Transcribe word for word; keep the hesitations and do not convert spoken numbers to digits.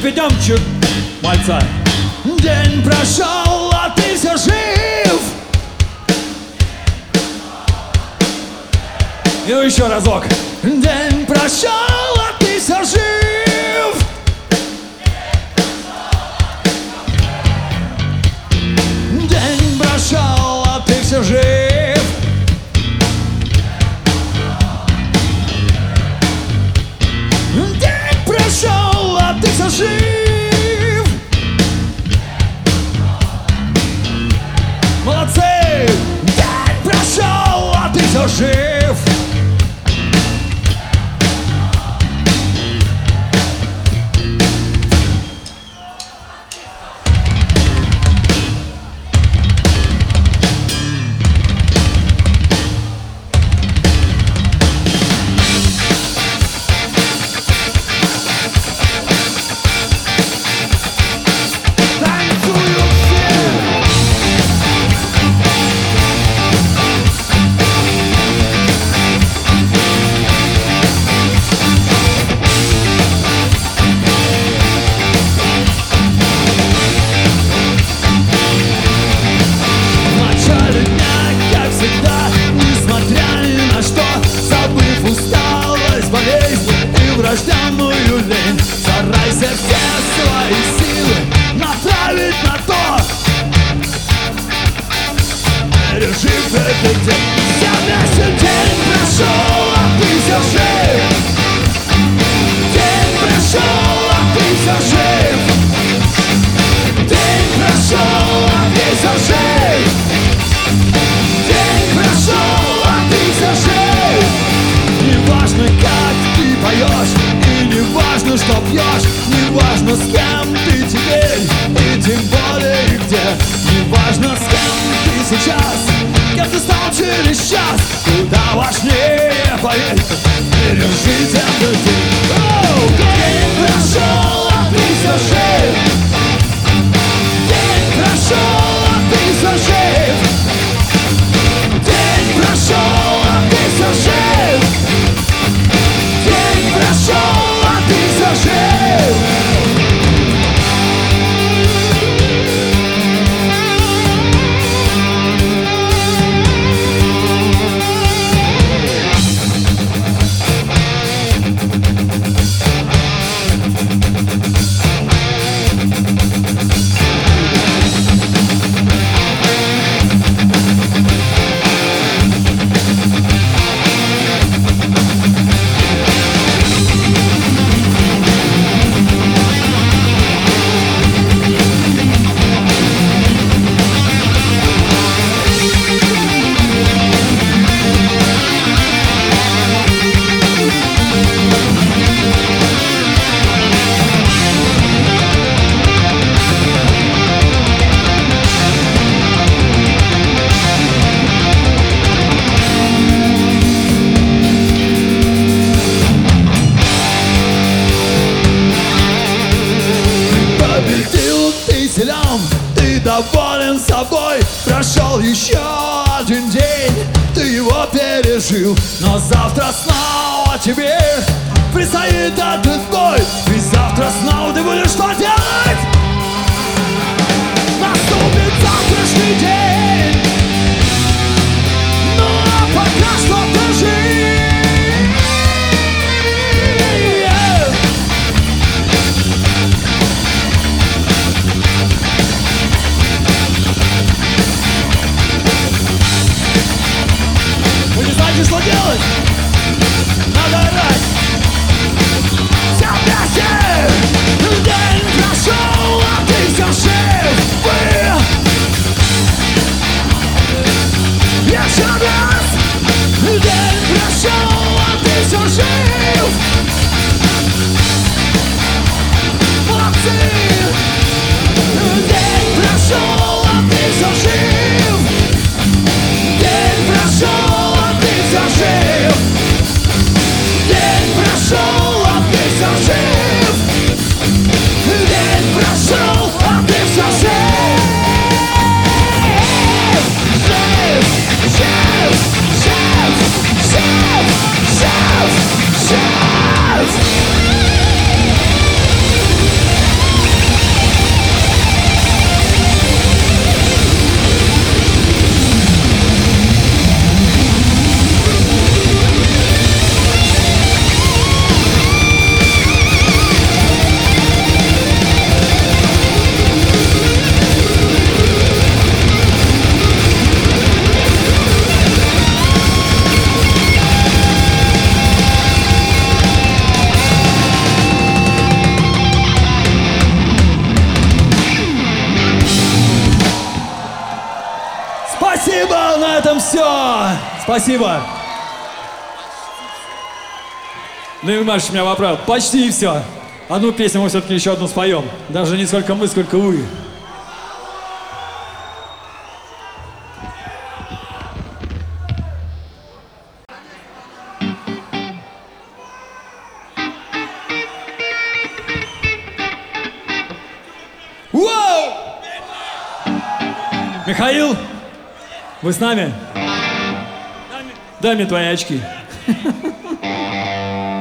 переведем чуть мальца. День прошел, а ты все жив. И еще разок. День прошел, а ты все жив. День прошел, а ты все жив. День прошел, а ты все жив. Молодцы! День прошел, а ты все жив. Врожденную лень, старайся все свои силы направить на то. Пережив этот день, вся вместе. День прошел, а ты все жив. День прошел, а ты все жив. День прошел, а ты все жив. День прошел, а ты все жив. Неважно, как ты поешь, и не важно, что пьешь, не важно, с кем ты теперь, и тем более где. Не важно, с кем ты сейчас, кем ты стал через час. Куда важнее, поверь, пережить этот день. Оу! День прошел, а ты все жив. День прошел, а ты все жив. День прошел, а ты все жив. День прошел, а ты все жив. Ты доволен собой, прошел еще один день, ты его пережил, но завтра снова тебе предстоит этот бой. Ведь завтра снова ты будешь что делать? Наступит завтрашний день, ну а пока что держи. Вы не знаете, что делать? Надо орать. Вся вместе. День прошел, Спасибо, на этом все. Спасибо. Ну и Маш меня поправил. Почти все. Одну песню мы все-таки еще одну споем. Даже не сколько мы, сколько вы. Воу! Михаил, вы с нами? Дай мне твои очки.